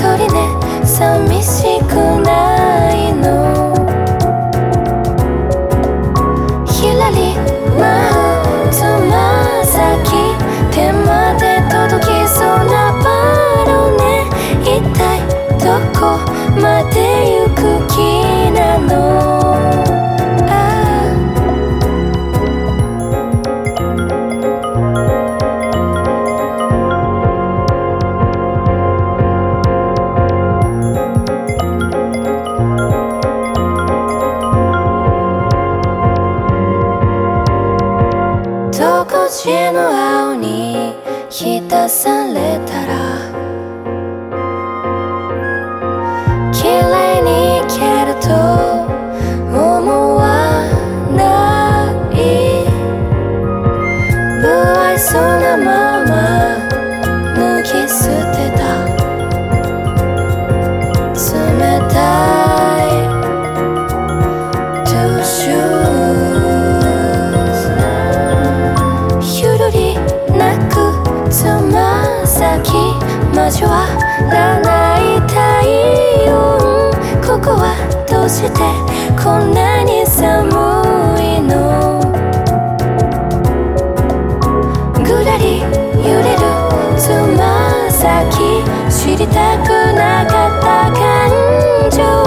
人ね寂しくないの。ひらり舞うつま先手まで届きそうなバロね。一体どこまで行く気なの。独自の青に浸されたら綺麗に生きると思わない。不愛想なまま脱ぎ捨てた冷たいトゥーシューズ。ゆるり泣くつま先交わらない太陽。ここはどうしてこんなに寒いの。ぐらり揺れるつま先知りたくなかった感情。